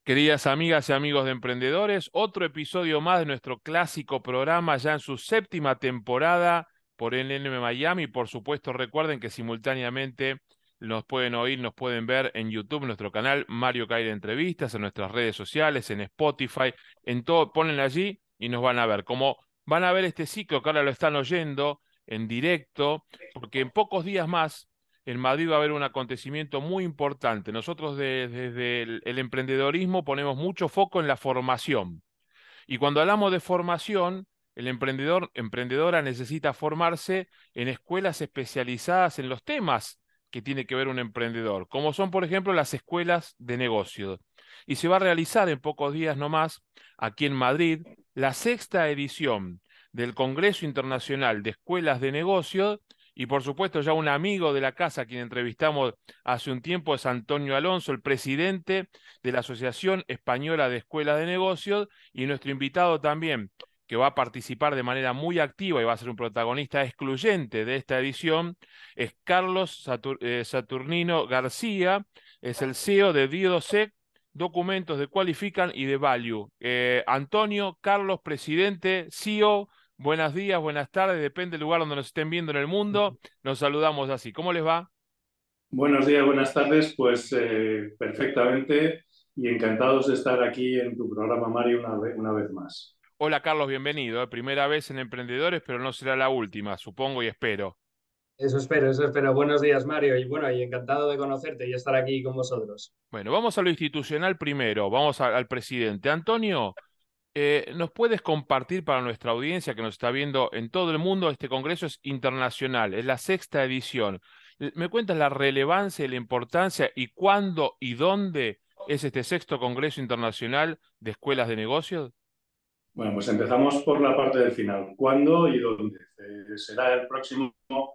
Queridas amigas y amigos de Emprendedores, otro episodio más de nuestro clásico programa ya en su séptima temporada por NM Miami. Por supuesto, recuerden que simultáneamente nos pueden oír, nos pueden ver en YouTube, en nuestro canal Mario Caire Entrevistas, en nuestras redes sociales, en Spotify, en todo, ponen allí y nos van a ver. Como van a ver este ciclo que ahora lo están oyendo en directo, porque en pocos días más en Madrid va a haber un acontecimiento muy importante. Nosotros desde el emprendedorismo ponemos mucho foco en la formación. Y cuando hablamos de formación, el emprendedora necesita formarse en escuelas especializadas en los temas que tiene que ver un emprendedor, como son, por ejemplo, las escuelas de negocios. Y se va a realizar en pocos días nomás, aquí en Madrid, la sexta edición del Congreso Internacional de Escuelas de Negocios. Y por supuesto, ya un amigo de la casa, a quien entrevistamos hace un tiempo, es Antonio Alonso, el presidente de la Asociación Española de Escuelas de Negocios, y nuestro invitado también, que va a participar de manera muy activa y va a ser un protagonista excluyente de esta edición, es Carlos Saturnino García, es el CEO de Diodosec, documentos de Qualifican y de Value. Antonio, Carlos, presidente, CEO, buenos días, buenas tardes, depende del lugar donde nos estén viendo en el mundo, nos saludamos así. ¿Cómo les va? Buenos días, buenas tardes. Pues perfectamente y encantados de estar aquí en tu programa, Mario, una vez más. Hola Carlos, bienvenido. Primera vez en Emprendedores, pero no será la última, supongo y espero. Eso espero, eso espero. Buenos días, Mario. Y bueno, y encantado de conocerte y estar aquí con vosotros. Bueno, vamos a lo institucional primero, vamos al presidente. Antonio, ¿nos puedes compartir para nuestra audiencia que nos está viendo en todo el mundo? Este congreso es internacional, es la sexta edición. ¿Me cuentas la relevancia y la importancia y cuándo y dónde es este sexto congreso internacional de escuelas de negocios? Bueno, pues empezamos por la parte del final. ¿Cuándo y dónde? Será el próximo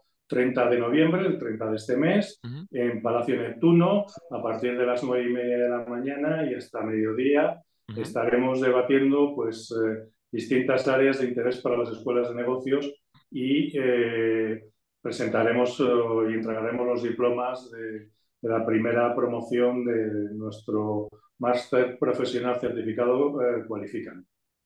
30 de noviembre, el 30 de este mes, Ujú, en Palacio Neptuno, a partir de las 9:30 de la mañana y hasta mediodía. ujú. Estaremos debatiendo pues, distintas áreas de interés para las escuelas de negocios y presentaremos y entregaremos los diplomas de la primera promoción de nuestro máster profesional certificado Qualifican.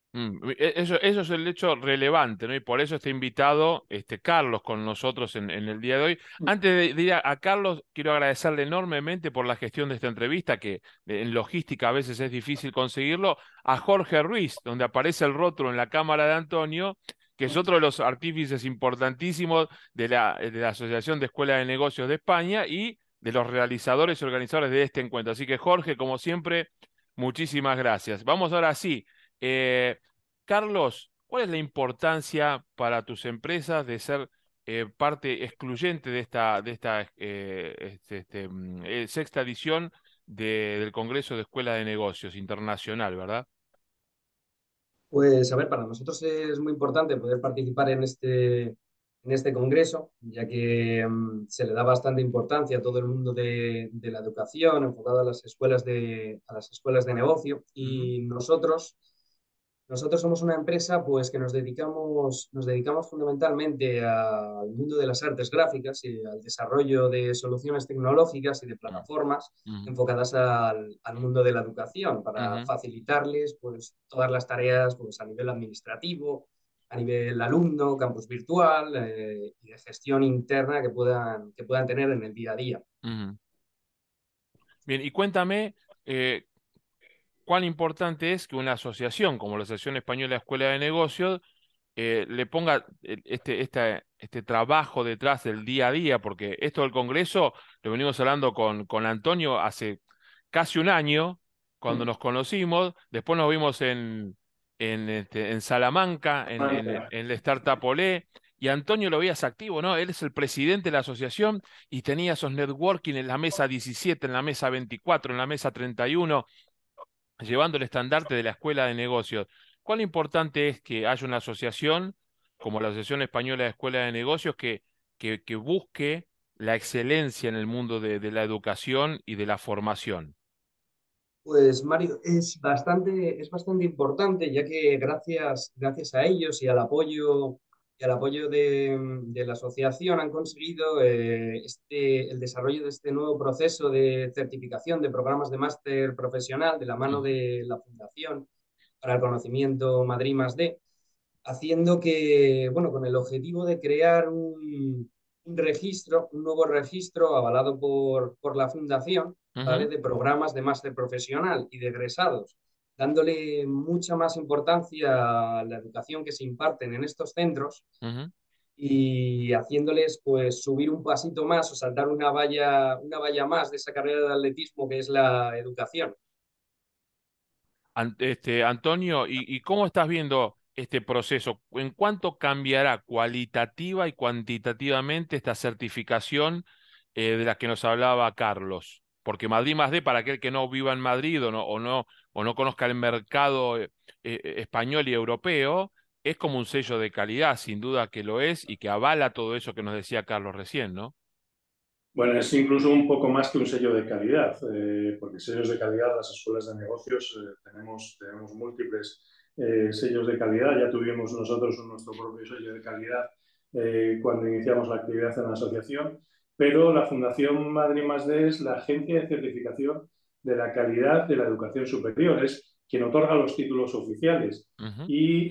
Eso es el hecho relevante, ¿no? Y por eso está invitado Carlos con nosotros en el día de hoy. Antes de ir a Carlos, quiero agradecerle enormemente por la gestión de esta entrevista, que en logística a veces es difícil conseguirlo, a Jorge Ruiz, donde aparece el rótulo en la cámara de Antonio, que es otro de los artífices importantísimos de la Asociación de Escuelas de Negocios de España y de los realizadores y organizadores de este encuentro. Así que Jorge, como siempre, muchísimas gracias. Vamos ahora sí. Eh, Carlos, ¿cuál es la importancia para tus empresas de ser parte excluyente de esta sexta edición del Congreso de Escuela de Negocios Internacional, ¿verdad? Pues a ver, para nosotros es muy importante poder participar en este congreso, ya que se le da bastante importancia a todo el mundo de la educación, enfocado a las escuelas de negocio. Ujú, Y nosotros somos una empresa pues, que nos dedicamos fundamentalmente al mundo de las artes gráficas y al desarrollo de soluciones tecnológicas y de mm, plataformas ujú, enfocadas al mundo de la educación para ujú. facilitarles pues, todas las tareas pues, a nivel administrativo, a nivel alumno, campus virtual y de gestión interna que puedan tener en el día a día. Ujú. Bien, y cuéntame, eh, cuán importante es que una asociación como la Asociación Española de Escuela de Negocios le ponga este trabajo detrás del día a día, porque esto del Congreso lo venimos hablando con Antonio hace casi un año, cuando nos conocimos, después nos vimos en Salamanca, en la Startup Olé, y Antonio lo veías activo, ¿no? Él es el presidente de la asociación y tenía esos networking en la mesa 17, en la mesa 24, en la mesa 31, llevando el estandarte de la escuela de negocios. ¿Cuán importante es que haya una asociación como la Asociación Española de Escuela de Negocios que busque la excelencia en el mundo de la educación y de la formación? Pues Mario, es bastante importante, ya que gracias a ellos y al apoyo y al apoyo de la asociación han conseguido el desarrollo de este nuevo proceso de certificación de programas de máster profesional de la mano de la Fundación para el Conocimiento Madrid Más D, haciendo que, bueno, con el objetivo de crear un registro, un nuevo registro avalado por la Fundación, ¿vale? Ujú, De programas de máster profesional y de egresados, dándole mucha más importancia a la educación que se imparten en estos centros ujú. y haciéndoles pues subir un pasito más o saltar una valla más de esa carrera de atletismo que es la educación. Antonio, ¿y cómo estás viendo este proceso? ¿En cuánto cambiará cualitativa y cuantitativamente esta certificación de la que nos hablaba Carlos? Porque Madrid más D, para aquel que no viva en Madrid o no conozca el mercado español y europeo, es como un sello de calidad, sin duda que lo es, y que avala todo eso que nos decía Carlos recién, ¿no? Bueno, es incluso un poco más que un sello de calidad, porque sellos de calidad, las escuelas de negocios, tenemos múltiples sellos de calidad. Ya tuvimos nosotros nuestro propio sello de calidad cuando iniciamos la actividad en la asociación, pero la Fundación Madrid Más D es la agencia de certificación de la calidad de la educación superior, es quien otorga los títulos oficiales. Ujú, Y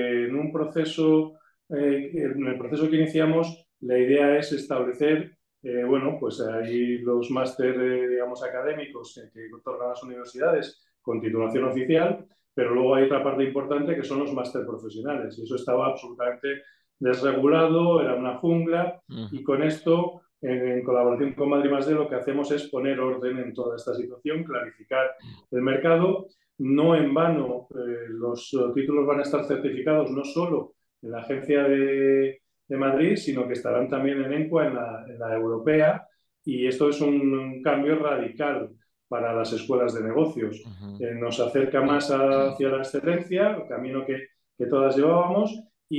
en el proceso que iniciamos, la idea es establecer bueno, pues hay los máster, digamos, académicos que otorgan las universidades con titulación oficial, pero luego hay otra parte importante que son los máster profesionales. Y eso estaba absolutamente desregulado, era una jungla, ujú. y con esto, en colaboración con Madrid Más de lo que hacemos es poner orden en toda esta situación, clarificar el mercado. No en vano, los títulos van a estar certificados no solo en la agencia de Madrid, sino que estarán también en ENCUA, en la europea, y esto es un cambio radical para las escuelas de negocios. Ujú. Nos acerca más hacia la excelencia, el camino que todas llevábamos, y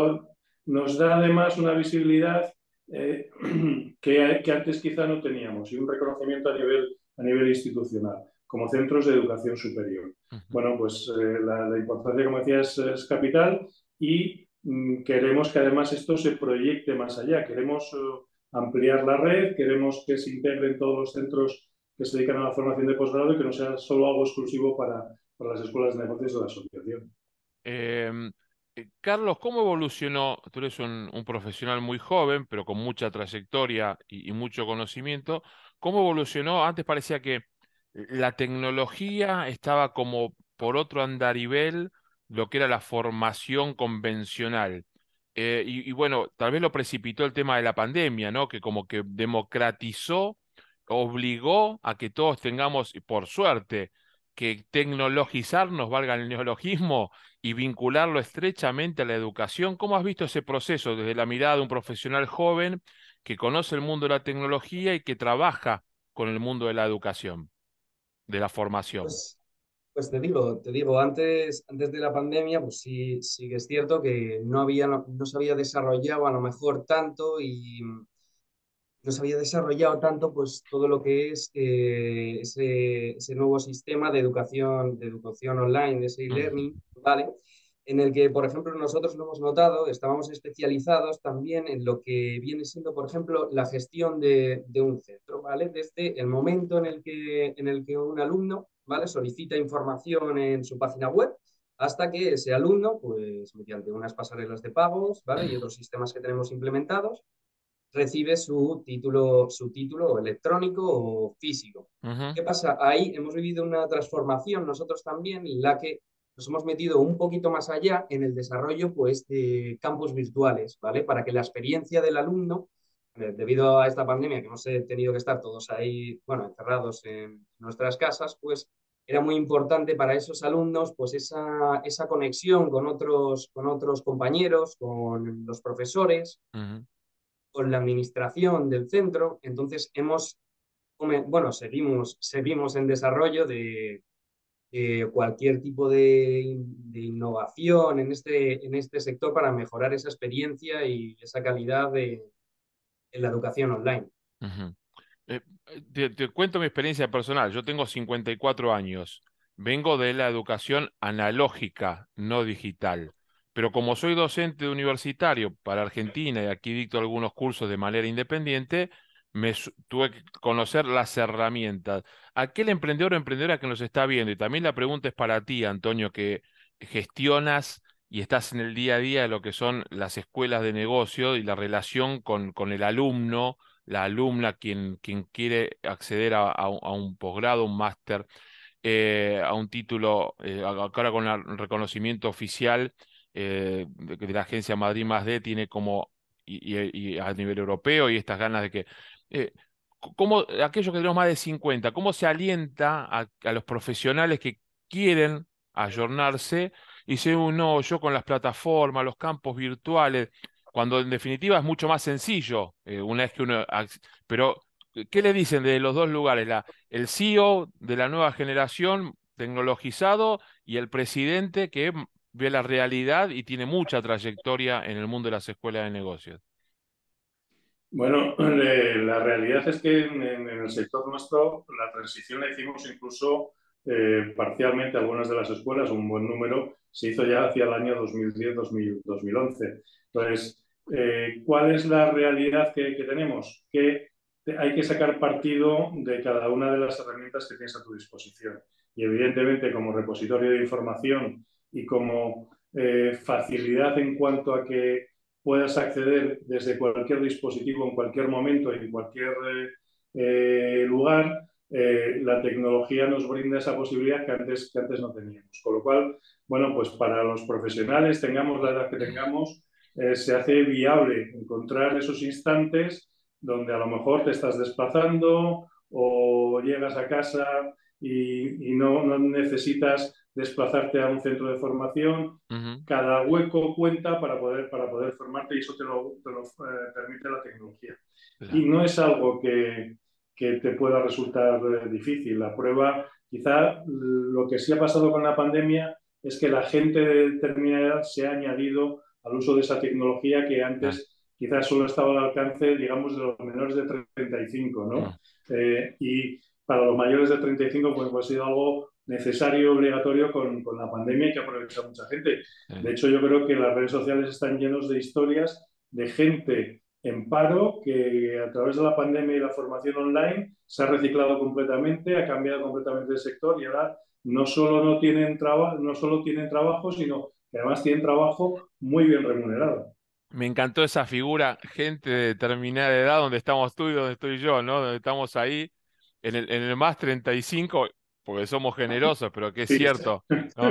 nos da además una visibilidad eh, que antes quizá no teníamos, y un reconocimiento a nivel institucional, como centros de educación superior. Ujú. Bueno, pues la importancia, como decía, es capital, y queremos que además esto se proyecte más allá. Queremos ampliar la red, queremos que se integren todos los centros que se dedican a la formación de posgrado y que no sea solo algo exclusivo para las escuelas de negocios de la asociación. Em, Carlos, ¿cómo evolucionó? Tú eres un profesional muy joven, pero con mucha trayectoria y mucho conocimiento. ¿Cómo evolucionó? Antes parecía que la tecnología estaba como por otro andarivel lo que era la formación convencional. Y bueno, tal vez lo precipitó el tema de la pandemia, ¿no? Que como que democratizó, obligó a que todos tengamos, y por suerte, que tecnologizarnos, valga el neologismo, y vincularlo estrechamente a la educación. ¿Cómo has visto ese proceso desde la mirada de un profesional joven que conoce el mundo de la tecnología y que trabaja con el mundo de la educación, de la formación? Pues Pues te digo, antes de la pandemia, pues sí, sí que es cierto que no se había desarrollado a lo mejor tanto y no se había desarrollado tanto pues todo lo que es ese nuevo sistema de educación online, de ese Ujú, e-learning, ¿vale? En el que, por ejemplo, nosotros lo hemos notado, estábamos especializados también en lo que viene siendo, por ejemplo, la gestión de un centro, ¿vale? Desde el momento en el que un alumno, ¿vale? Solicita información en su página web hasta que ese alumno, pues mediante unas pasarelas de pagos, ¿vale? Y otros sistemas que tenemos implementados, recibe su título electrónico o físico. ujú, ¿Qué pasa? Ahí hemos vivido una transformación nosotros también en la que nos hemos metido un poquito más allá en el desarrollo pues, de campos virtuales, ¿vale? Para que la experiencia del alumno, debido a esta pandemia que hemos tenido que estar todos ahí, bueno, encerrados en nuestras casas, pues era muy importante para esos alumnos pues esa conexión con otros compañeros, con los profesores, ujú. con la administración del centro. Entonces bueno, seguimos en desarrollo de cualquier tipo de innovación en este sector para mejorar esa experiencia y esa calidad en la educación online. Ujú. Te cuento mi experiencia personal. Yo tengo 54 años. Vengo de la educación analógica, no digital. pero como soy docente universitario para Argentina y aquí dicto algunos cursos de manera independiente, tuve que conocer las herramientas. Aquel emprendedor o emprendedora que nos está viendo, y también la pregunta es para ti, Antonio, que gestionas y estás en el día a día de lo que son las escuelas de negocio y la relación con el alumno, la alumna, quien quiere acceder a un posgrado, un máster, a un título, ahora con el reconocimiento oficial de la agencia Madrid Más D, tiene como, y a nivel europeo, y estas ganas de que... eh, ¿Cómo, aquellos que tenemos más de 50, cómo se alienta a los profesionales que quieren ayornarse y dicen, no, yo con las plataformas, los campos virtuales, cuando en definitiva es mucho más sencillo, una vez que uno... Pero, ¿qué le dicen de los dos lugares? El CEO de la nueva generación tecnologizado y el presidente que ve la realidad y tiene mucha trayectoria en el mundo de las escuelas de negocios. Bueno, la realidad es que en el sector nuestro la transición la hicimos incluso parcialmente. Algunas de las escuelas, un buen número, se hizo ya hacia el año 2010-2011. Entonces, ¿cuál es la realidad que tenemos? Que hay que sacar partido de cada una de las herramientas que tienes a tu disposición. Y evidentemente, como repositorio de información y como facilidad en cuanto a que puedas acceder desde cualquier dispositivo, en cualquier momento, en cualquier lugar, la tecnología nos brinda esa posibilidad que antes no teníamos. Con lo cual, bueno, pues para los profesionales, tengamos la edad que tengamos, se hace viable encontrar esos instantes donde a lo mejor te estás desplazando o llegas a casa y no necesitas desplazarte a un centro de formación. Ujú. Cada hueco cuenta para poder formarte y eso te lo permite la tecnología. Y Claro. no es algo que te pueda resultar difícil. La prueba, quizá lo que sí ha pasado con la pandemia es que la gente de determinada edad se ha añadido al uso de esa tecnología que Ah, antes quizás solo estaba al alcance, digamos, de los menores de 35, mm, ¿no? Y para los mayores de 35, pues ha sido algo necesario, obligatorio con la pandemia y que ha aprovechado mucha gente. De hecho, yo creo que las redes sociales están llenos de historias de gente en paro que a través de la pandemia y la formación online se ha reciclado completamente, ha cambiado completamente el sector y ahora no solo tienen trabajo, sino que además tienen trabajo muy bien remunerado. me encantó esa figura, gente de determinada edad, donde estamos tú y donde estoy yo, ¿no? Donde estamos ahí, en el más 35, porque somos generosos, pero que es Sí. cierto, ¿no?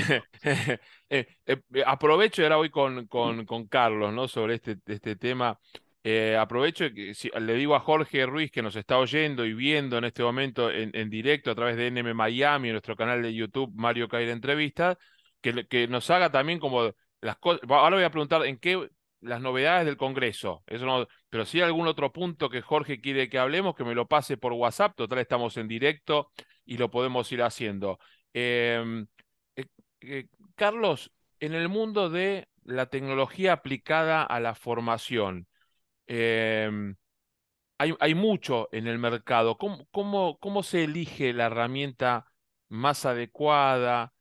Aprovecho y ahora voy con Carlos, ¿no? Sobre este tema. Aprovecho y le digo a Jorge Ruiz, que nos está oyendo y viendo en este momento en directo a través de NM Miami, en nuestro canal de YouTube, Mario Caire Entrevistas, que nos haga también como las cosas. Ahora voy a preguntar en qué las novedades del Congreso. Eso no, pero si hay algún otro punto que Jorge quiere que hablemos, que me lo pase por WhatsApp. Total, estamos en directo y lo podemos ir haciendo. Eh, eh, Carlos, en el mundo de la tecnología aplicada a la formación, eh, hay mucho en el mercado. ¿Cómo se elige la herramienta más adecuada,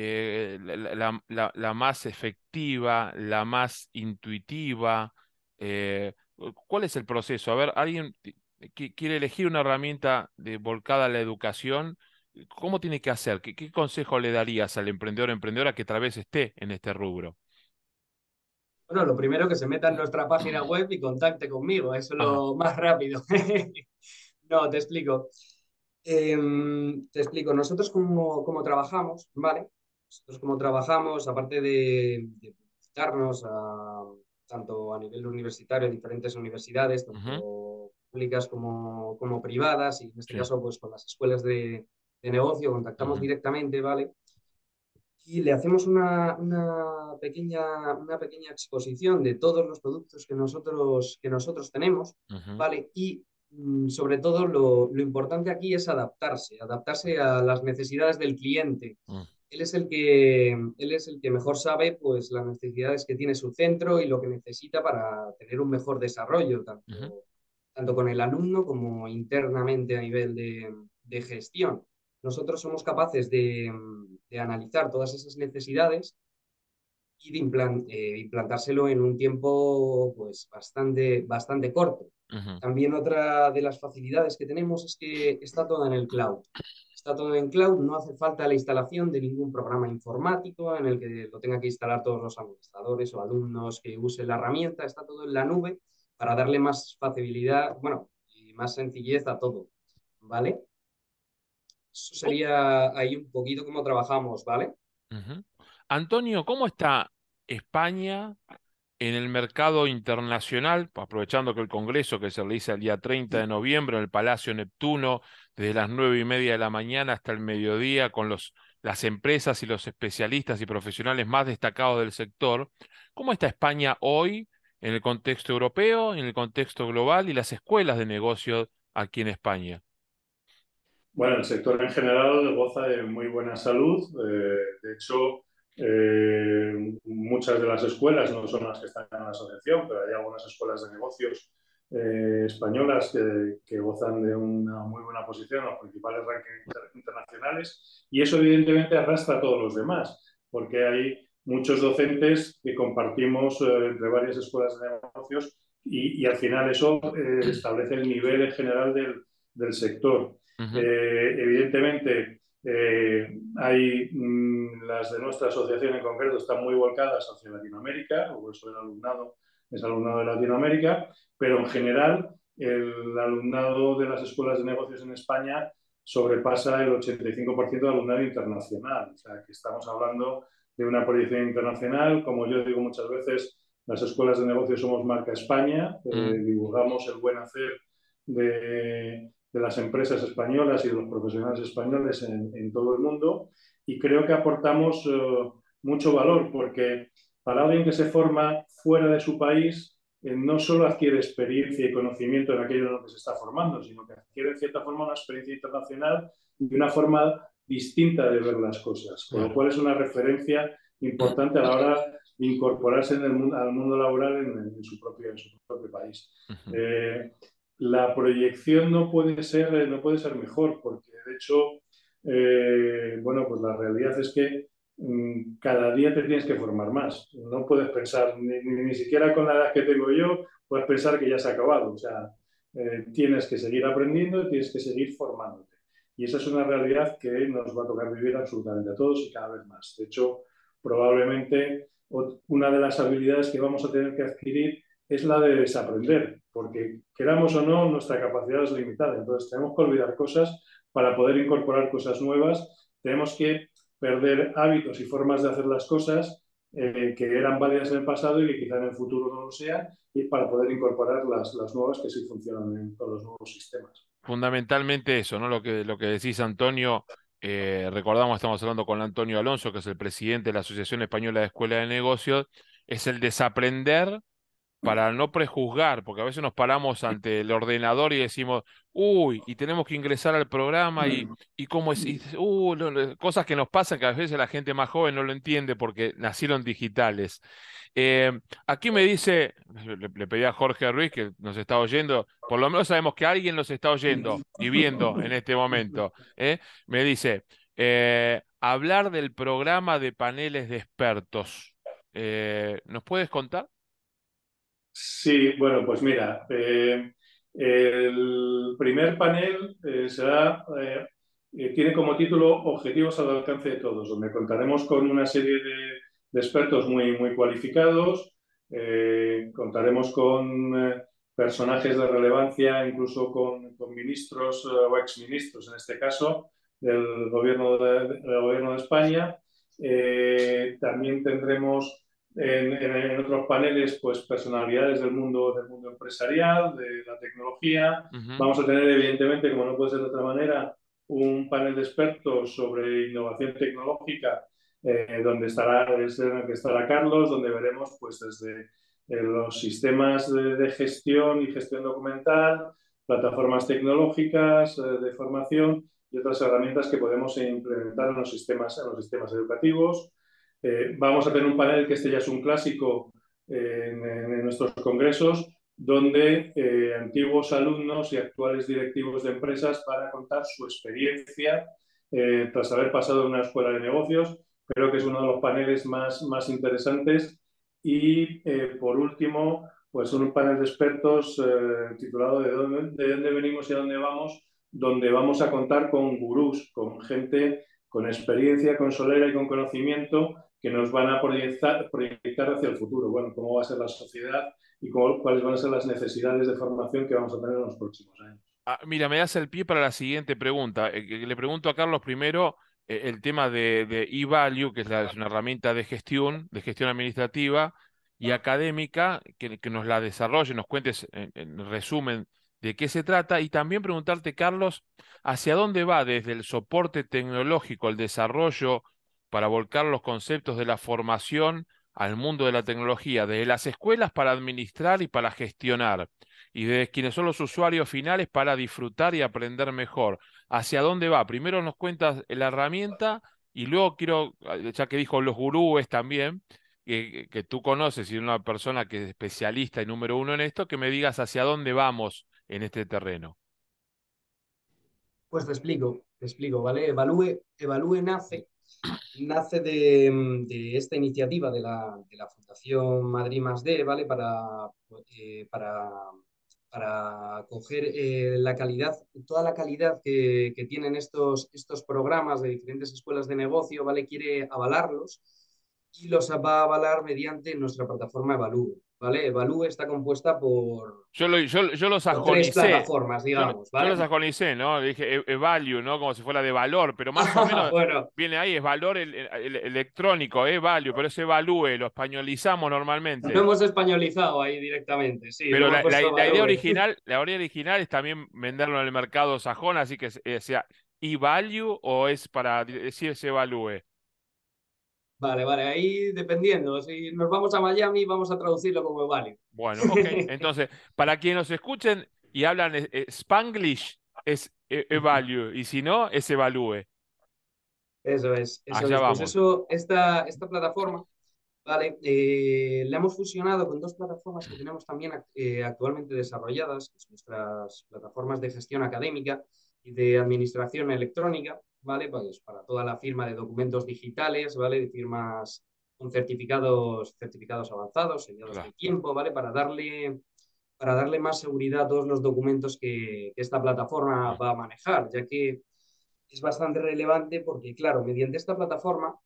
la más efectiva, la más intuitiva? Eh, ¿Cuál es el proceso? A ver, alguien que quiere elegir una herramienta volcada a la educación, ¿cómo tiene que hacer? ¿Qué consejo le darías al emprendedor o emprendedora que tal vez esté en este rubro? Bueno, lo primero que se meta en nuestra página web y contacte conmigo, eso es Ajá. lo más rápido. No, te explico. Te explico, nosotros cómo trabajamos, ¿vale? Nosotros cómo trabajamos, aparte de publicitarnos tanto a nivel universitario, en diferentes universidades, Ujú. tanto públicas como privadas, y en este Sí. caso, pues con las escuelas de negocio, contactamos Ujú. directamente, ¿vale? Y le hacemos una pequeña exposición de todos los productos que nosotros tenemos, Ujú. ¿vale? Y sobre todo lo importante aquí es adaptarse a las necesidades del cliente. Mm. Él es el que mejor sabe pues, las necesidades que tiene su centro y lo que necesita para tener un mejor desarrollo, Ujú. tanto con el alumno como internamente a nivel de gestión. Nosotros somos capaces de analizar todas esas necesidades y de implantárselo en un tiempo pues bastante corto. Ujú. También otra de las facilidades que tenemos es que está todo en el cloud. Está todo en cloud, no hace falta la instalación de ningún programa informático en el que lo tengan que instalar todos los administradores o alumnos que usen la herramienta. Está todo en la nube para darle más facilidad, bueno, y más sencillez a todo, ¿vale? Eso sería ahí un poquito cómo trabajamos, ¿vale? Ujú. Antonio, ¿cómo está España en el mercado internacional, aprovechando que el Congreso que se realiza el día 30 de noviembre en el Palacio Neptuno, desde las 9:30 de la mañana hasta el mediodía, con las empresas y los especialistas y profesionales más destacados del sector? ¿Cómo está España hoy en el contexto europeo, en el contexto global y las escuelas de negocio aquí en España? Bueno, el sector en general goza de muy buena salud. De hecho, muchas de las escuelas no son las que están en la asociación, pero hay algunas escuelas de negocios españolas que gozan de una muy buena posición en los principales rankings internacionales, y eso evidentemente arrastra a todos los demás, porque hay muchos docentes que compartimos entre varias escuelas de negocios, y al final eso establece el nivel en general del sector. Ujú. Evidentemente, las de nuestra asociación en concreto están muy volcadas hacia Latinoamérica, o eso el alumnado es alumnado de Latinoamérica, pero en general el alumnado de las escuelas de negocios en España sobrepasa el 85% de alumnado internacional. O sea, que estamos hablando de una proyección internacional. Como yo digo muchas veces, las escuelas de negocios somos marca España, Mm. divulgamos el buen hacer de las empresas españolas y de los profesionales españoles en todo el mundo, y creo que aportamos mucho valor, porque para alguien que se forma fuera de su país, no solo adquiere experiencia y conocimiento en aquello en lo que se está formando, sino que adquiere en cierta forma una experiencia internacional y una forma distinta de ver las cosas, con lo Claro. cual es una referencia importante a la hora de incorporarse al mundo laboral en su propio país. Ujú. La proyección no puede ser mejor, porque de hecho, bueno, pues la realidad es que cada día te tienes que formar más. No puedes pensar, ni siquiera con la edad que tengo yo, puedes pensar que ya se ha acabado. O sea, tienes que seguir aprendiendo y tienes que seguir formándote. Y esa es una realidad que nos va a tocar vivir absolutamente a todos y cada vez más. De hecho, probablemente una de las habilidades que vamos a tener que adquirir es la de desaprender, porque queramos o no, nuestra capacidad es limitada. Entonces tenemos que olvidar cosas para poder incorporar cosas nuevas. Tenemos que perder hábitos y formas de hacer las cosas que eran válidas en el pasado y que quizá en el futuro no lo sean, y para poder incorporar las nuevas que sí funcionan con los nuevos sistemas. Fundamentalmente eso, ¿no? Lo que decís, Antonio. Recordamos, estamos hablando con Antonio Alonso, que es el presidente de la Asociación Española de Escuela de Negocios. Es el desaprender para no prejuzgar, porque a veces nos paramos ante el ordenador y decimos, uy, y tenemos que ingresar al programa y cómo es, y, cosas que nos pasan que a veces la gente más joven no lo entiende porque nacieron digitales. Aquí me dice, le pedí a Jorge Ruiz que nos está oyendo, por lo menos sabemos que alguien nos está oyendo y viendo en este momento. Me dice, hablar del programa de paneles de expertos. ¿Nos puedes contar? Sí, bueno, pues mira, el primer panel tiene como título Objetivos al alcance de todos, donde contaremos con una serie de expertos muy cualificados. Contaremos con personajes de relevancia, incluso con ministros o exministros, en este caso, del gobierno de España. También tendremos en otros paneles, pues personalidades del mundo empresarial, de la tecnología. Ujú. Vamos a tener, evidentemente, como no puede ser de otra manera, un panel de expertos sobre innovación tecnológica, en el que estará Carlos, donde veremos pues desde los sistemas de gestión y gestión documental, plataformas tecnológicas de formación y otras herramientas que podemos implementar en los sistemas educativos. Vamos a tener un panel que este ya es un clásico en nuestros congresos, donde antiguos alumnos y actuales directivos de empresas van a contar su experiencia tras haber pasado en una escuela de negocios, creo que es uno de los paneles más interesantes. Y por último, pues un panel de expertos titulado de dónde venimos y a dónde vamos, donde vamos a contar con gurús, con gente con experiencia, con solera y con conocimiento que nos van a proyectar hacia el futuro. Bueno, cómo va a ser la sociedad y cuáles van a ser las necesidades de formación que vamos a tener en los próximos años. Mira, me das el pie para la siguiente pregunta. Que le pregunto a Carlos primero el tema de eValue, que es una herramienta de gestión administrativa y académica, que nos la desarrolle, nos cuentes en resumen de qué se trata, y también preguntarte, Carlos, hacia dónde va desde el soporte tecnológico, el desarrollo para volcar los conceptos de la formación al mundo de la tecnología, desde las escuelas para administrar y para gestionar y de quienes son los usuarios finales para disfrutar y aprender mejor. ¿Hacia dónde va? Primero nos cuentas la herramienta y luego quiero, ya que dijo los gurúes también, que tú conoces y una persona que es especialista y número uno en esto, que me digas hacia dónde vamos en este terreno. Pues te explico, ¿vale? Evalúe nace de esta iniciativa de la Fundación Madrid Más D, ¿vale? Para coger la calidad, toda la calidad que tienen estos programas de diferentes escuelas de negocio, ¿vale? Quiere avalarlos y los va a avalar mediante nuestra plataforma Evalúe, ¿vale? Evalúe está compuesta Yo los por tres sajonicé, plataformas, digamos, yo los ¿vale? sajonicé, ¿no? Le dije value, ¿no? Como si fuera de valor, pero más o menos Bueno, viene ahí, es valor electrónico, value, pero es evalúe, lo españolizamos lo normalmente. hemos españolizado ahí directamente, sí, le Pero hemos puesto Evalúe. la idea original es también venderlo en el mercado sajón, así que sea e-value o es para decir ese value. Vale, vale, ahí dependiendo. Si nos vamos a Miami, vamos a traducirlo como Value. Bueno, ok. Entonces, para quienes nos escuchen y hablan Spanglish, es e-value, y si no, es evalúe. Eso es, eso Allá es. Pues vamos. eso, esta plataforma, vale, la hemos fusionado con dos plataformas que tenemos también actualmente desarrolladas, que son nuestras plataformas de gestión académica y de administración electrónica, ¿vale? Pues para toda la firma de documentos digitales, ¿vale? De firmas con certificados avanzados, sellados Claro. de tiempo, ¿vale? Para darle más seguridad a todos los documentos que esta plataforma Mm, va a manejar, ya que es bastante relevante porque, claro, mediante esta plataforma,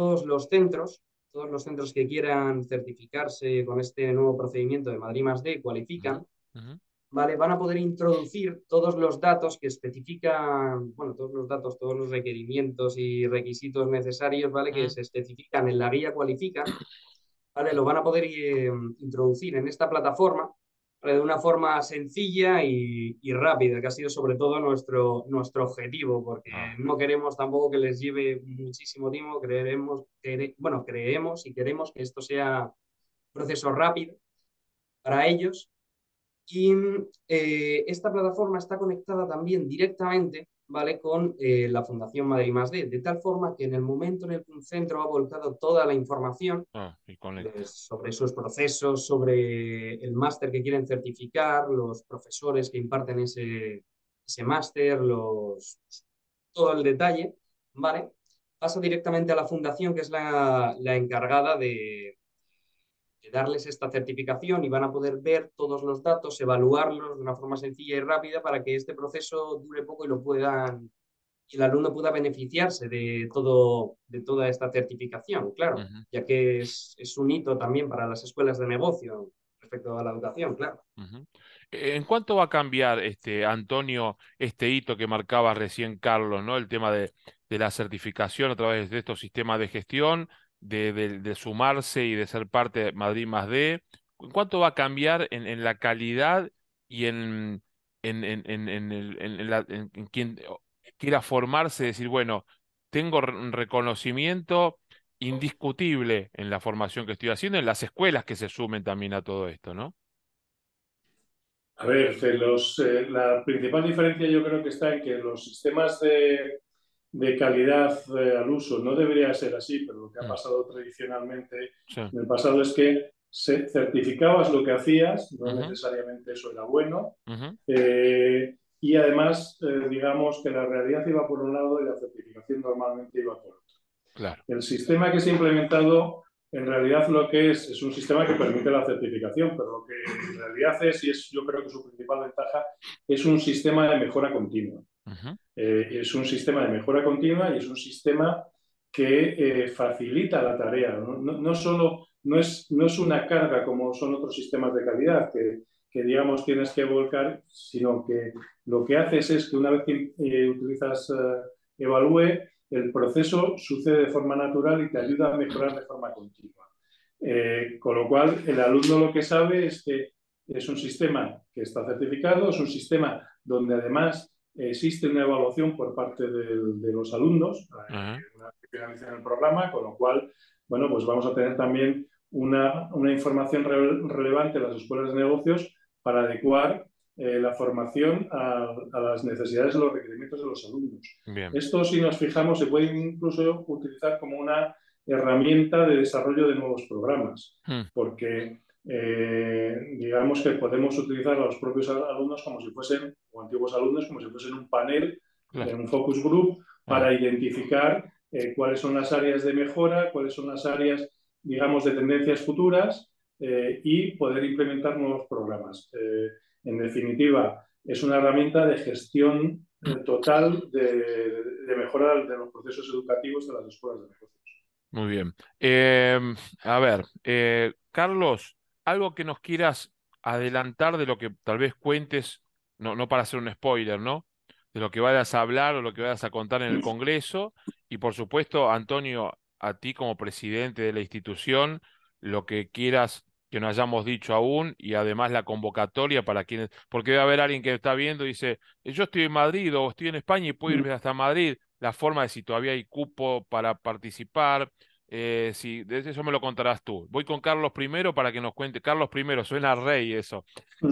todos los centros que quieran certificarse con este nuevo procedimiento de Madrid Más D ujú, cualifican, ujú, ¿vale? Van a poder introducir todos los datos que especifican, bueno, todos los datos, todos los requerimientos y requisitos necesarios, ¿vale? Que mm, se especifican en la guía cualifican, ¿vale? Lo van a poder introducir en esta plataforma, ¿vale? De una forma sencilla y rápida, que ha sido sobre todo nuestro objetivo, porque ah, no queremos tampoco que les lleve muchísimo tiempo, creemos y queremos que esto sea un proceso rápido para ellos y esta plataforma está conectada también directamente, ¿vale? Con la Fundación Madrid Más D, de tal forma que en el momento en el que un centro ha volcado toda la información y conecta. sobre sus procesos, sobre el máster que quieren certificar, los profesores que imparten ese máster, todo el detalle, ¿vale? Pasa directamente a la fundación, que es la encargada de darles esta certificación y van a poder ver todos los datos, evaluarlos de una forma sencilla y rápida para que este proceso dure poco y el alumno pueda beneficiarse de toda esta certificación, claro, Ujú, ya que es un hito también para las escuelas de negocio respecto a la educación, claro. ujú. ¿En cuánto va a cambiar, Antonio, este hito que marcaba recién Carlos, ¿no? El tema de la certificación a través de estos sistemas de gestión, de sumarse y de ser parte de Madrid Más D. ¿En cuánto va a cambiar en la calidad y en quien quiera formarse, decir, bueno, tengo un reconocimiento indiscutible en la formación que estoy haciendo, en las escuelas que se sumen también a todo esto, ¿no? A ver, la principal diferencia yo creo que está en que los sistemas de calidad al uso no debería ser así, pero lo que ha Mm, pasado tradicionalmente sí. en el pasado es que certificabas lo que hacías, no Ujú, necesariamente eso era bueno, ujú, y además, digamos que la realidad iba por un lado y la certificación normalmente iba por otro. Claro. El sistema que se ha implementado, en realidad lo que es un sistema que permite la certificación, pero lo que en realidad es, y es yo creo que su principal ventaja, es un sistema de mejora continua. Es un sistema de mejora continua y es un sistema que facilita la tarea. No solo, no es una carga como son otros sistemas de calidad que digamos tienes que volcar, sino que lo que haces es que una vez que utilizas Evalúe, el proceso sucede de forma natural y te ayuda a mejorar de forma continua. Con lo cual, el alumno lo que sabe es que es un sistema que está certificado, es un sistema donde además existe una evaluación por parte de los alumnos una vez que finalicen el programa, con lo cual, bueno, pues vamos a tener también una información relevante en las escuelas de negocios para adecuar la formación a las necesidades y los requerimientos de los alumnos. Bien. Esto, si nos fijamos, se puede incluso utilizar como una herramienta de desarrollo de nuevos programas, porque digamos que podemos utilizar a los propios alumnos como si fuesen, o antiguos alumnos, como si fuesen un panel, un focus group, para identificar cuáles son las áreas de mejora, cuáles son las áreas, digamos, de tendencias futuras y poder implementar nuevos programas. En definitiva, es una herramienta de gestión total de mejora de los procesos educativos de las escuelas de negocios. Muy bien. A ver, Carlos, algo que nos quieras adelantar de lo que tal vez cuentes, no para hacer un spoiler, ¿no? De lo que vayas a hablar o lo que vayas a contar en el Congreso. Y por supuesto, Antonio, a ti como presidente de la institución, lo que quieras que no hayamos dicho aún y además la convocatoria para quienes, porque debe haber alguien que está viendo y dice, yo estoy en Madrid o estoy en España y puedo irme hasta Madrid. La forma de si todavía hay cupo para participar, si, de eso me lo contarás tú. Voy con Carlos primero para que nos cuente. Carlos primero, suena a rey eso.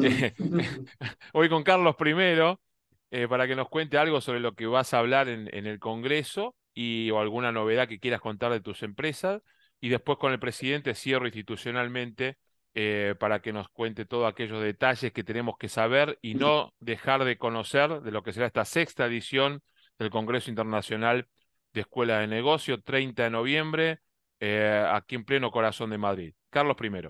Voy con Carlos primero para que nos cuente algo sobre lo que vas a hablar en el Congreso o alguna novedad que quieras contar de tus empresas. Y después con el presidente cierro institucionalmente para que nos cuente todos aquellos detalles que tenemos que saber y no dejar de conocer de lo que será esta sexta edición del Congreso Internacional de Escuela de Negocio, 30 de noviembre, aquí en pleno corazón de Madrid. Carlos primero.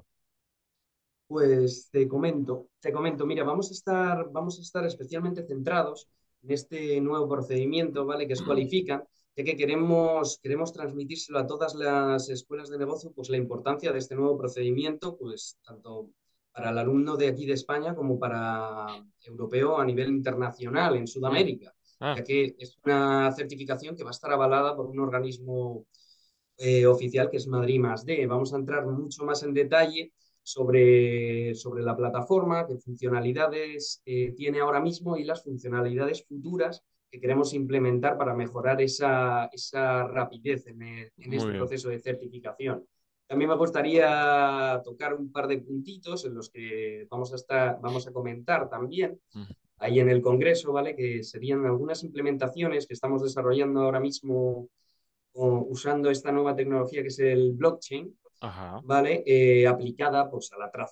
Pues te comento, mira, vamos a estar especialmente centrados en este nuevo procedimiento, ¿vale? Que es Qualifican, ya que queremos transmitírselo a todas las escuelas de negocio, pues la importancia de este nuevo procedimiento, pues tanto para el alumno de aquí de España como para europeo a nivel internacional en Sudamérica, Ah, ya que es una certificación que va a estar avalada por un organismo oficial que es Madrid más D. Vamos a entrar mucho más en detalle sobre la plataforma, qué funcionalidades tiene ahora mismo y las funcionalidades futuras que queremos implementar para mejorar esa rapidez en muy este bien. proceso de certificación. También me gustaría tocar un par de puntitos en los que vamos a comentar también ahí en el Congreso, ¿vale? Que serían algunas implementaciones que estamos desarrollando ahora mismo usando esta nueva tecnología que es el blockchain, Ajá. ¿vale? Aplicada pues,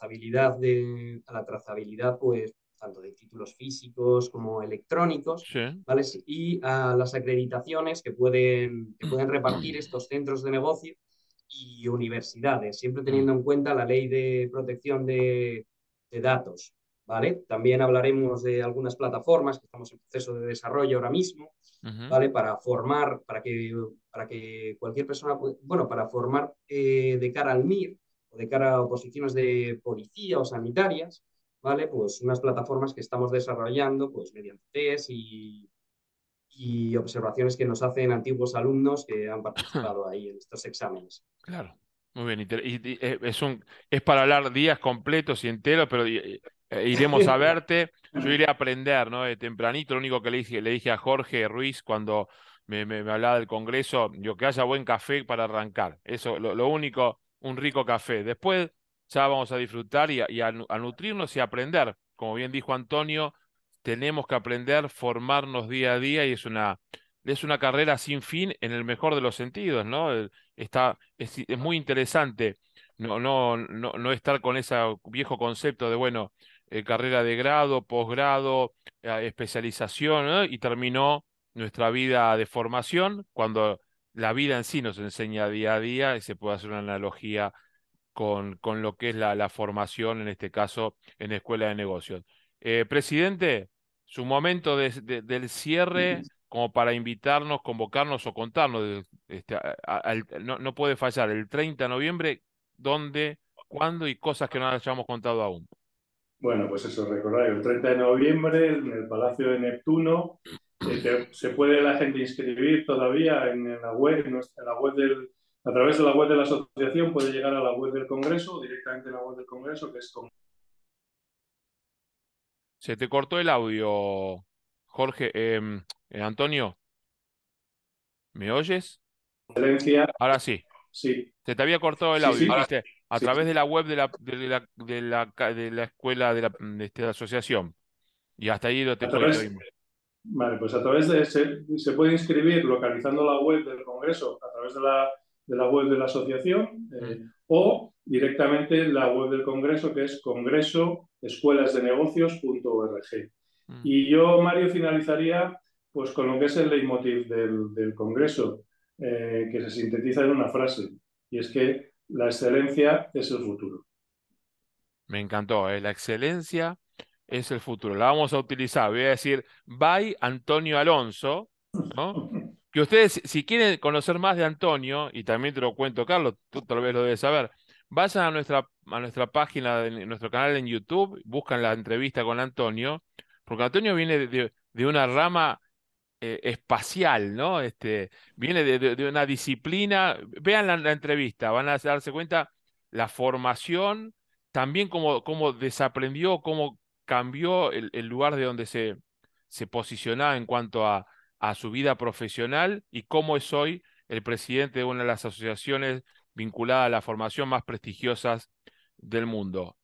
a la trazabilidad pues, tanto de títulos físicos como electrónicos, Sí. ¿vale? Y a las acreditaciones que pueden repartir estos centros de negocio y universidades, siempre teniendo en cuenta la ley de protección de datos, ¿vale? También hablaremos de algunas plataformas que estamos en proceso de desarrollo ahora mismo, Ujú. ¿vale? Para formar, para que cualquier persona, bueno, para formar de cara al MIR o de cara a oposiciones de policía o sanitarias, ¿vale? Pues unas plataformas que estamos desarrollando pues mediante test y observaciones que nos hacen antiguos alumnos que han participado ahí en estos exámenes. Claro, muy bien. Es para hablar días completos y enteros, pero iremos a verte. Yo iré a aprender, ¿no? De tempranito. Lo único que le dije a Jorge Ruiz cuando me hablaba del Congreso, digo, que haya buen café para arrancar. Eso, lo único, un rico café. Después ya vamos a disfrutar a nutrirnos y a aprender. Como bien dijo Antonio, tenemos que aprender, formarnos día a día y es una carrera sin fin en el mejor de los sentidos, ¿no? Es muy interesante no estar con ese viejo concepto de, bueno, carrera de grado, posgrado, especialización, ¿no? Y terminó nuestra vida de formación cuando la vida en sí nos enseña día a día y se puede hacer una analogía con lo que es la formación, en este caso, en Escuela de Negocios. Presidente, su momento del cierre como para invitarnos, convocarnos o contarnos, no puede fallar, el 30 de noviembre, dónde, cuándo y cosas que no hayamos contado aún. Bueno, pues eso, recordar, el 30 de noviembre en el Palacio de Neptuno, que se puede la gente inscribir todavía en la web, en la web a través de la web de la asociación, puede llegar a la web del Congreso, directamente en la web del Congreso, que es con Se te cortó el audio, Jorge, Antonio, ¿me oyes? excelencia. Ahora sí. Sí, Se te había cortado el sí, audio, sí, dijiste, a sí. través de la web de la escuela de la asociación. Y hasta ahí A te través, oímos. vale, pues a través se puede inscribir localizando la web del Congreso, a través de la web de la asociación, Mm, o directamente en la web del Congreso, que es congresoescuelasdenegocios.org. mm. Y yo, Mario, finalizaría pues con lo que es el leitmotiv del Congreso, que se sintetiza en una frase, y es que la excelencia es el futuro. Me encantó, ¿eh? La excelencia es el futuro. La vamos a utilizar. Voy a decir, by Antonio Alonso, ¿no? Que ustedes, si quieren conocer más de Antonio, y también te lo cuento, Carlos, tú tal vez lo debes saber, vayan a nuestra página, de nuestro canal en YouTube, buscan la entrevista con Antonio, porque Antonio viene de una rama espacial, ¿no? Viene de una disciplina. Vean la entrevista, van a darse cuenta la formación, también cómo desaprendió, cómo cambió el lugar de donde se posicionaba en cuanto a su vida profesional y cómo es hoy el presidente de una de las asociaciones vinculada a la formación más prestigiosas del mundo.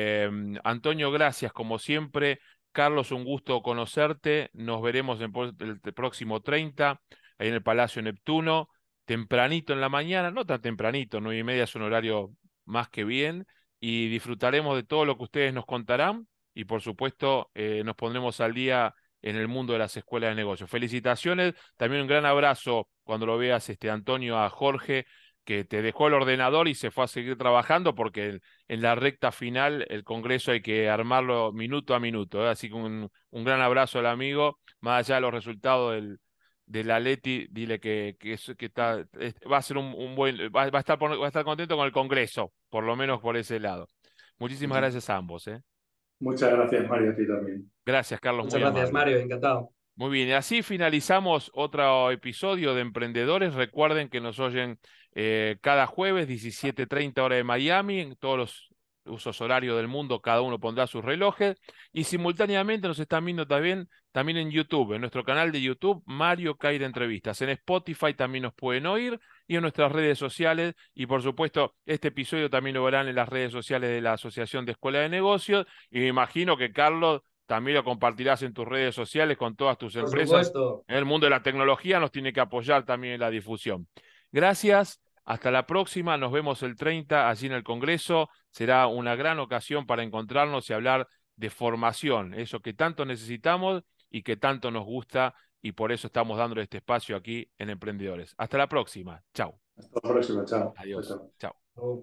Antonio, gracias como siempre. Carlos, un gusto conocerte. Nos veremos el próximo 30, ahí en el Palacio Neptuno, tempranito en la mañana, no tan tempranito, 9:30 es un horario más que bien, y disfrutaremos de todo lo que ustedes nos contarán y por supuesto nos pondremos al día en el mundo de las escuelas de negocios. Felicitaciones, también un gran abrazo cuando lo veas, Antonio, a Jorge, que te dejó el ordenador y se fue a seguir trabajando porque en la recta final el Congreso hay que armarlo minuto a minuto, ¿eh? Así que un gran abrazo al amigo, más allá de los resultados del Atleti, dile que va a ser un buen, va a estar contento con el Congreso, por lo menos por ese lado. Muchísimas gracias a ambos, ¿eh? Muchas gracias, Mario, a ti también. Gracias, Carlos, Muchas muy gracias, amable. Mario, encantado. Muy bien, y así finalizamos otro episodio de Emprendedores. Recuerden que nos oyen cada jueves, 17:30 hora de Miami, en todos los usos horarios del mundo, cada uno pondrá sus relojes. Y simultáneamente nos están viendo también en YouTube, en nuestro canal de YouTube, Mario Caira Entrevistas. En Spotify también nos pueden oír y en nuestras redes sociales. Y por supuesto, este episodio también lo verán en las redes sociales de la Asociación de Escuela de Negocios. Y me imagino que Carlos también lo compartirás en tus redes sociales con todas tus Por empresas. supuesto. El mundo de la tecnología nos tiene que apoyar también en la difusión. Gracias, hasta la próxima. Nos vemos el 30 allí en el Congreso. Será una gran ocasión para encontrarnos y hablar de formación, eso que tanto necesitamos y que tanto nos gusta, y por eso estamos dando este espacio aquí en Emprendedores. Hasta la próxima. Chao. Hasta la próxima, chao. Chao, Adiós. chao. Chao. Oh.